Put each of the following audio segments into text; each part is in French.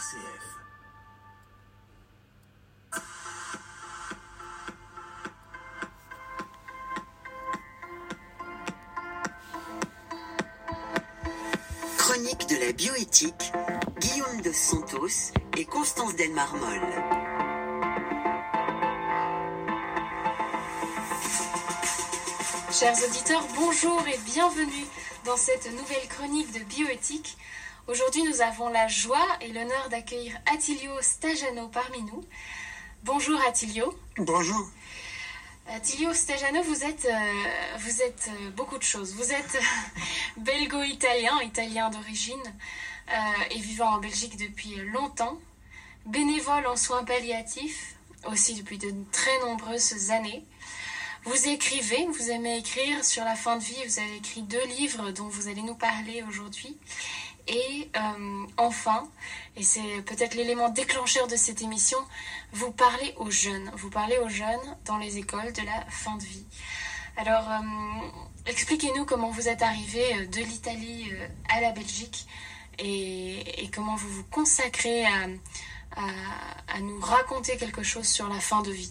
RCF. Chronique de la bioéthique, Guillaume dos Santos et Constance Delmarmol. Chers auditeurs, bonjour et bienvenue dans cette nouvelle chronique de bioéthique. Aujourd'hui, nous avons la joie et l'honneur d'accueillir Attilio Stagiano parmi nous. Bonjour Attilio. Bonjour. Attilio Stagiano, vous êtes beaucoup de choses. Vous êtes belgo-italien d'origine et vivant en Belgique depuis longtemps, bénévole en soins palliatifs, aussi depuis de très nombreuses années. Vous écrivez, vous aimez écrire sur la fin de vie, vous avez écrit 2 livres dont vous allez nous parler aujourd'hui. Et enfin, et c'est peut-être l'élément déclencheur de cette émission, vous parlez aux jeunes dans les écoles de la fin de vie. Alors, expliquez-nous comment vous êtes arrivé de l'Italie à la Belgique et comment vous vous consacrez à nous raconter quelque chose sur la fin de vie.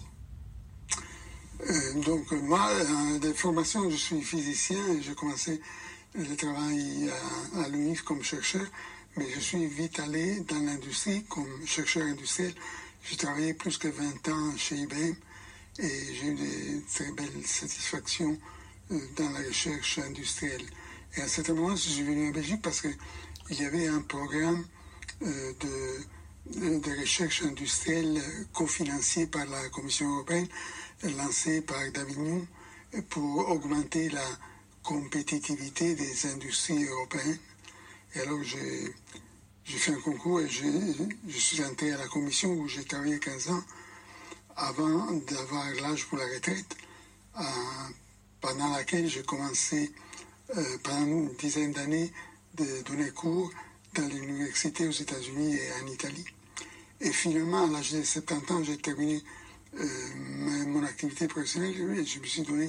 Donc moi, de formation, je suis physicien et j'ai commencé le travail à l'UNIF comme chercheur, mais je suis vite allé dans l'industrie comme chercheur industriel. J'ai travaillé plus que 20 ans chez IBM et j'ai eu de très belles satisfactions dans la recherche industrielle. Et à un certain moment, je suis venu en Belgique parce qu'il y avait un programme de recherche industrielle cofinancé par la Commission européenne, lancé par Davignon pour augmenter la compétitivité des industries européennes. Et alors j'ai fait un concours et je suis entré à la commission où j'ai travaillé 15 ans avant d'avoir l'âge pour la retraite, pendant laquelle j'ai commencé pendant une dizaine d'années de donner cours dans l'université aux États-Unis et en Italie. Et finalement, à l'âge de 70 ans, j'ai terminé mon activité professionnelle et je me suis donné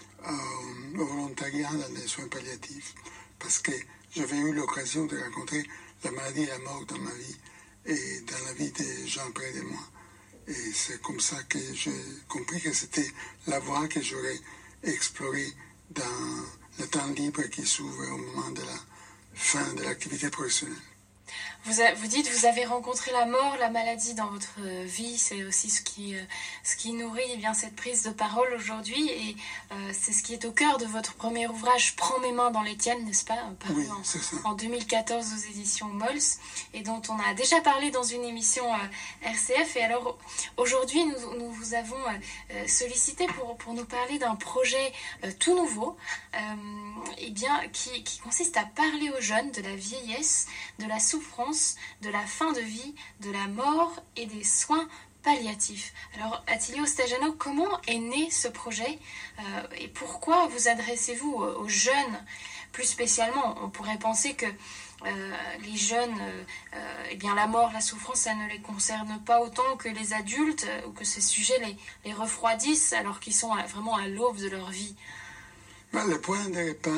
au volontariat dans les soins palliatifs parce que j'avais eu l'occasion de rencontrer la maladie et la mort dans ma vie et dans la vie des gens près de moi. Et c'est comme ça que j'ai compris que c'était la voie que j'aurais explorée dans le temps libre qui s'ouvre au moment de la fin de l'activité professionnelle. Vous dites, vous avez rencontré la mort, la maladie dans votre vie, c'est aussi ce qui nourrit bien cette prise de parole aujourd'hui et c'est ce qui est au cœur de votre premier ouvrage, Prends mes mains dans les tiennes, n'est-ce pas, paru en 2014 aux éditions Mols et dont on a déjà parlé dans une émission RCF. Et alors aujourd'hui, nous vous avons sollicité pour nous parler d'un projet tout nouveau et bien, qui consiste à parler aux jeunes de la vieillesse, de la souffrance, de la fin de vie, de la mort et des soins palliatifs. Alors, Attilio Stagiano, comment est né ce projet et pourquoi vous adressez-vous aux jeunes? Plus spécialement, on pourrait penser que les jeunes, eh bien, la mort, la souffrance, ça ne les concerne pas autant que les adultes ou que ces sujets les refroidissent alors qu'ils sont vraiment à l'aube de leur vie. Le point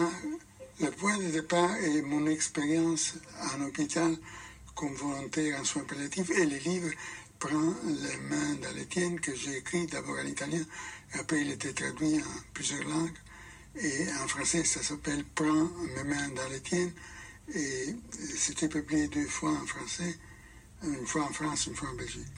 de départ est mon expérience en hôpital comme volontaire en soins palliatifs et le livre Prends les mains dans les tiennes que j'ai écrit d'abord en italien et après il était traduit en plusieurs langues et en français ça s'appelle Prends mes mains dans les tiennes et c'était publié 2 fois en français, une fois en France, une fois en Belgique.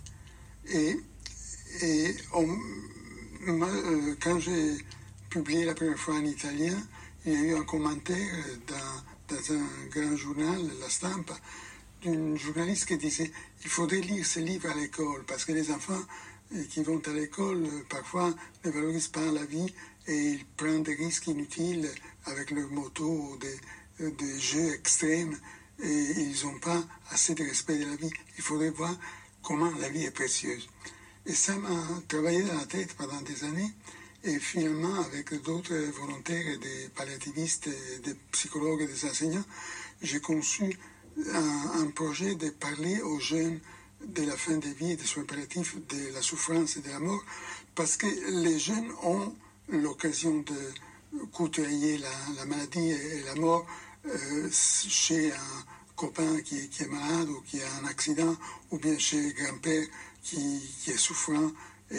Quand j'ai publié la première fois en italien, il y a eu un commentaire dans un grand journal, La Stampa, d'une journaliste qui disait « Il faudrait lire ce livre à l'école, parce que les enfants qui vont à l'école, parfois, ne valorisent pas la vie et ils prennent des risques inutiles avec leur moto ou des jeux extrêmes et ils n'ont pas assez de respect de la vie. Il faudrait voir comment la vie est précieuse. » Et ça m'a travaillé dans la tête pendant des années. Et finalement, avec d'autres volontaires et des palliativistes, et des psychologues et des enseignants, j'ai conçu un projet de parler aux jeunes de la fin de vie et des soins palliatifs, de la souffrance et de la mort, parce que les jeunes ont l'occasion de côtoyer la maladie et la mort chez un copain qui est malade ou qui a un accident, ou bien chez le grand-père qui est souffrant,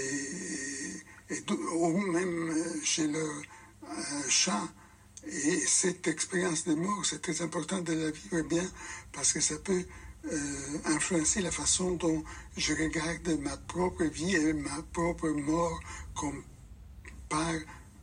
ou même chez le chat. Et cette expérience de mort, c'est très important de la vivre bien, parce que ça peut influencer la façon dont je regarde ma propre vie et ma propre mort comme part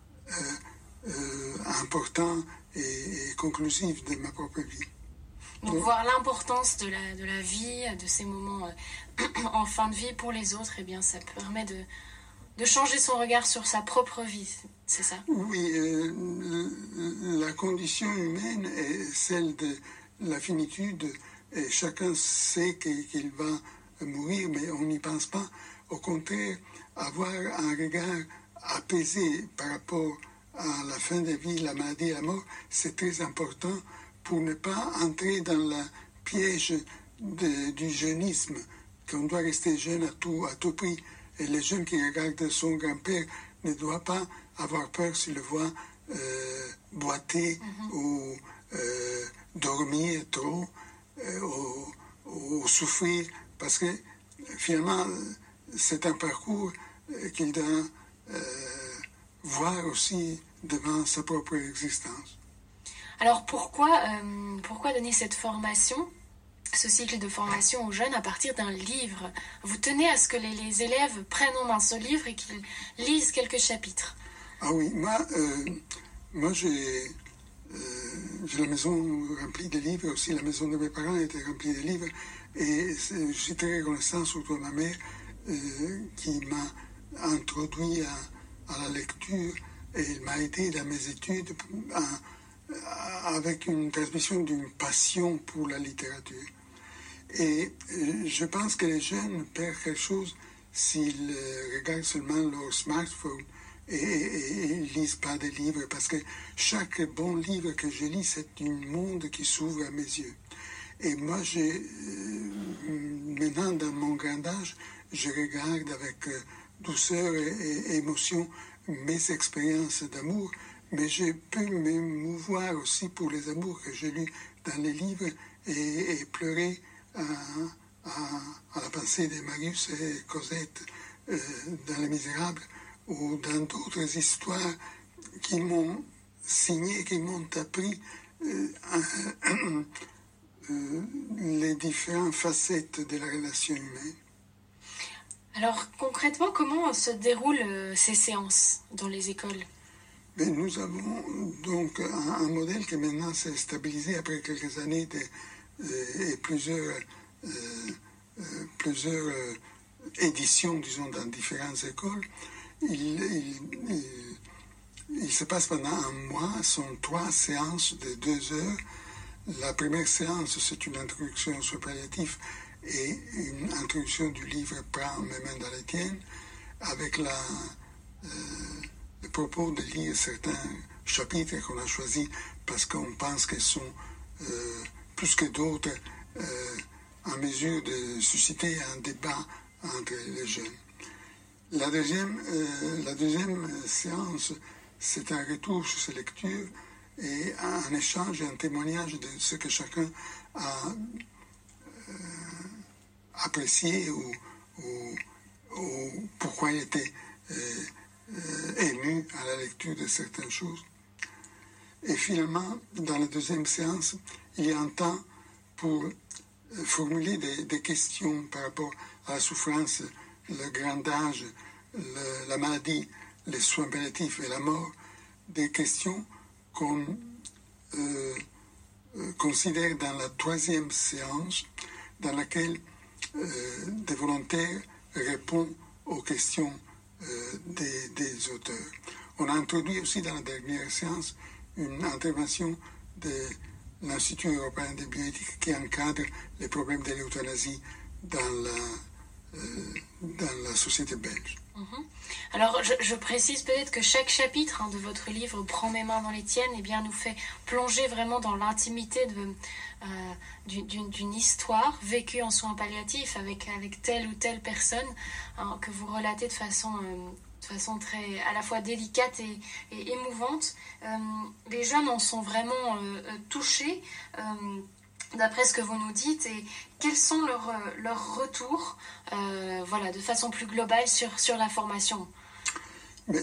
important et conclusive de ma propre vie. Donc voir l'importance de la vie, de ces moments en fin de vie pour les autres, eh bien ça permet de changer son regard sur sa propre vie, c'est ça? Oui, la condition humaine est celle de la finitude, et chacun sait qu'il va mourir, mais on n'y pense pas. Au contraire, avoir un regard apaisé par rapport à la fin de vie, la maladie et la mort, c'est très important pour ne pas entrer dans le piège du jeunisme, qu'on doit rester jeune à tout prix. Et les jeunes qui regardent son grand-père ne doivent pas avoir peur s'ils le voient boiter ou dormir trop ou souffrir, parce que finalement c'est un parcours qu'il doit voir aussi devant sa propre existence. Alors pourquoi donner cette formation, ce cycle de formation aux jeunes à partir d'un livre? Vous tenez à ce que les élèves prennent en main ce livre et qu'ils lisent quelques chapitres. Ah oui, moi j'ai la maison remplie de livres, aussi la maison de mes parents était remplie de livres, et je suis très reconnaissant surtout à ma mère qui m'a introduit à la lecture, et elle m'a aidé dans mes études avec une transmission d'une passion pour la littérature. Et je pense que les jeunes perdent quelque chose s'ils regardent seulement leur smartphone et ils lisent pas de livres, parce que chaque bon livre que je lis, c'est un monde qui s'ouvre à mes yeux. Et moi, maintenant, dans mon grand âge, je regarde avec douceur et émotion mes expériences d'amour, mais je peux m'émouvoir aussi pour les amours que j'ai lus dans les livres et pleurer à la pensée de Marius et Cosette dans Les Misérables, ou dans d'autres histoires qui m'ont signé, qui m'ont appris les différentes facettes de la relation humaine. Alors concrètement, comment se déroulent ces séances dans les écoles? Mais nous avons donc un modèle qui maintenant s'est stabilisé après quelques années et plusieurs éditions, disons, dans différentes écoles. Il se passe pendant un mois, sont 3 séances de 2 heures. La première séance, c'est une introduction sur le palliatif et une introduction du livre « Prends mes mains dans les tiennes », avec le propos de lire certains chapitres qu'on a choisis parce qu'on pense qu'elles sont, plus que d'autres, en mesure de susciter un débat entre les jeunes. La deuxième séance, c'est un retour sur ces lectures et un échange et un témoignage de ce que chacun a apprécié ou pourquoi il était ému à la lecture de certaines choses. Et finalement, dans la deuxième séance, il y a un temps pour formuler des questions par rapport à la souffrance, le grand âge, la maladie, les soins palliatifs et la mort, des questions qu'on considère dans la 3e séance, dans laquelle des volontaires répondent aux questions des auteurs. On a introduit aussi dans la dernière séance une intervention de l'Institut européen de bioéthique qui encadre les problèmes de l'euthanasie dans la société belge. Alors, je précise peut-être que chaque chapitre de votre livre « Prends mes mains dans les tiennes » eh bien, nous fait plonger vraiment dans l'intimité d'une histoire vécue en soins palliatifs avec telle ou telle personne que vous relatez de façon très à la fois délicate et émouvante. Les jeunes en sont vraiment touchés. d'après ce que vous nous dites, et quels sont leurs retours, voilà, de façon plus globale sur la formation? Mais,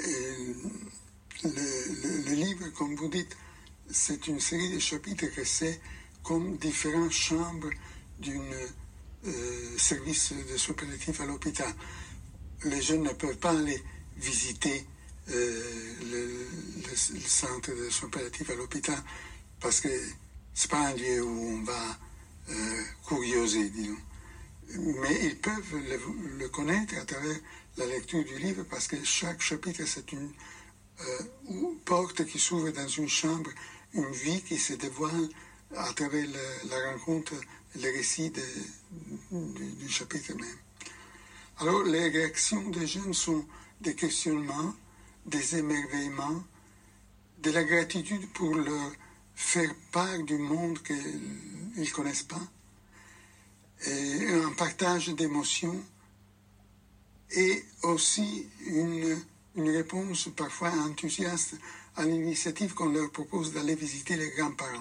le livre, comme vous dites, c'est une série de chapitres que c'est comme différentes chambres d'un service de soins palliatifs à l'hôpital. Les jeunes ne peuvent pas aller visiter le centre de soins palliatifs à l'hôpital parce que c'est pas un lieu où on va curioser, disons. Mais ils peuvent le connaître à travers la lecture du livre parce que chaque chapitre, c'est une porte qui s'ouvre dans une chambre, une vie qui se dévoile à travers la rencontre, le récit du chapitre même. Alors, les réactions des jeunes sont des questionnements, des émerveillements, de la gratitude pour leur faire part du monde qu'ils ne connaissent pas, et un partage d'émotions, et aussi une réponse parfois enthousiaste à l'initiative qu'on leur propose d'aller visiter les grands-parents.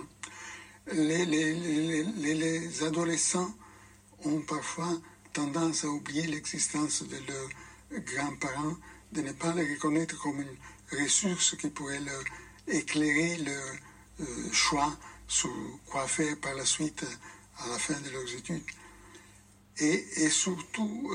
Les adolescents ont parfois tendance à oublier l'existence de leurs grands-parents, de ne pas les reconnaître comme une ressource qui pourrait leur éclairer leur choix sur quoi faire par la suite à la fin de leurs études. Et surtout,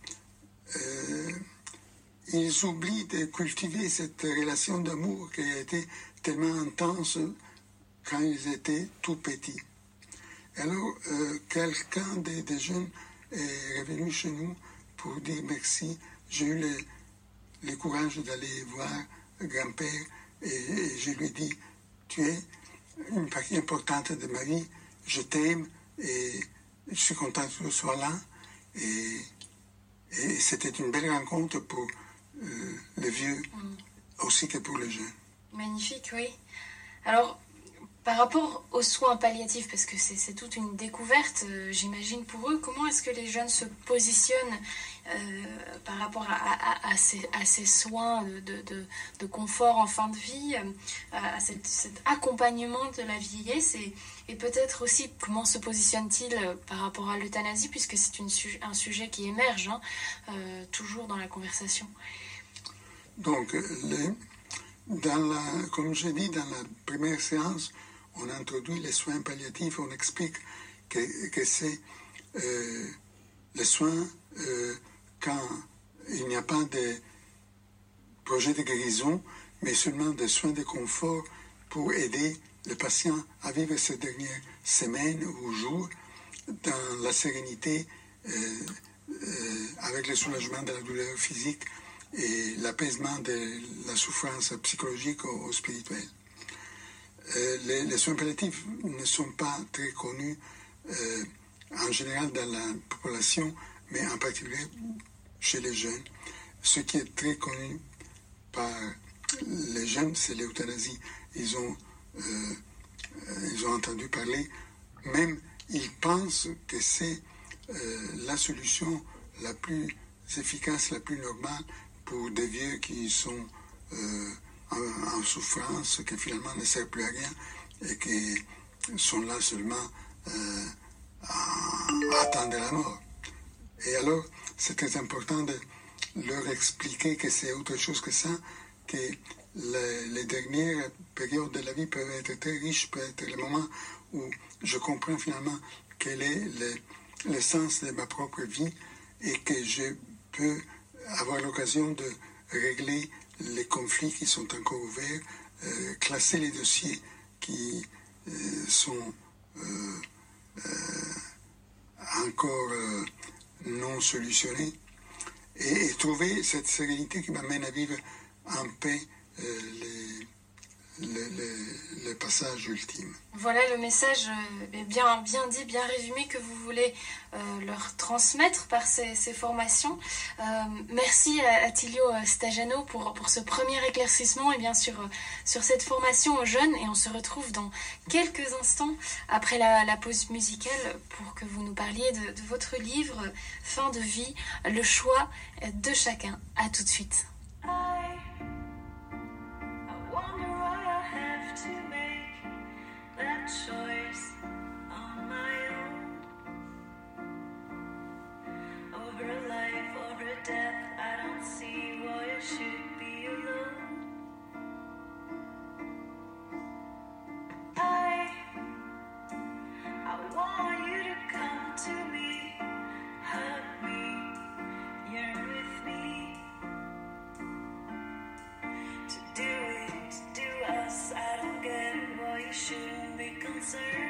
ils oublient de cultiver cette relation d'amour qui a été tellement intense quand ils étaient tout petits. Alors, quelqu'un des jeunes est revenu chez nous pour dire merci. J'ai eu le courage d'aller voir le grand-père et je lui ai dit, tu es une partie importante de ma vie, je t'aime et je suis content que tu sois là. Et c'était une belle rencontre pour les vieux, aussi que pour les jeunes. Magnifique, oui. Alors, par rapport aux soins palliatifs, parce que c'est toute une découverte, j'imagine, pour eux, comment est-ce que les jeunes se positionnent par rapport à ces soins de confort en fin de vie, à cet accompagnement de la vieillesse, et peut-être aussi comment se positionnent-ils par rapport à l'euthanasie, puisque c'est un sujet qui émerge toujours dans la conversation. Donc, comme j'ai dit, dans la première séance, on introduit les soins palliatifs, on explique que c'est les soins quand il n'y a pas de projet de guérison, mais seulement des soins de confort pour aider le patient à vivre ces dernières semaines ou jours dans la sérénité, avec le soulagement de la douleur physique et l'apaisement de la souffrance psychologique ou spirituelle. Les soins palliatifs ne sont pas très connus en général dans la population, mais en particulier chez les jeunes. Ce qui est très connu par les jeunes, c'est l'euthanasie. Ils ont entendu parler, même ils pensent que c'est la solution la plus efficace, la plus normale pour des vieux qui sont en souffrance, qui finalement ne servent plus à rien et qui sont là seulement à attendre la mort. Et alors, c'est très important de leur expliquer que c'est autre chose que ça, que les dernières périodes de la vie peuvent être très riches, peut être le moment où je comprends finalement quel est le sens de ma propre vie et que je peux avoir l'occasion de régler les conflits qui sont encore ouverts, classer les dossiers qui sont encore non solutionnés et trouver cette sérénité qui m'amène à vivre en paix le passage ultime. Voilà le message bien dit, bien résumé que vous voulez leur transmettre par ces formations. Merci à Attilio Stagiano pour ce premier éclaircissement et bien sûr sur cette formation aux jeunes. Et on se retrouve dans quelques instants après la pause musicale pour que vous nous parliez de votre livre Fin de vie, le choix de chacun. À tout de suite. Choice on my answer.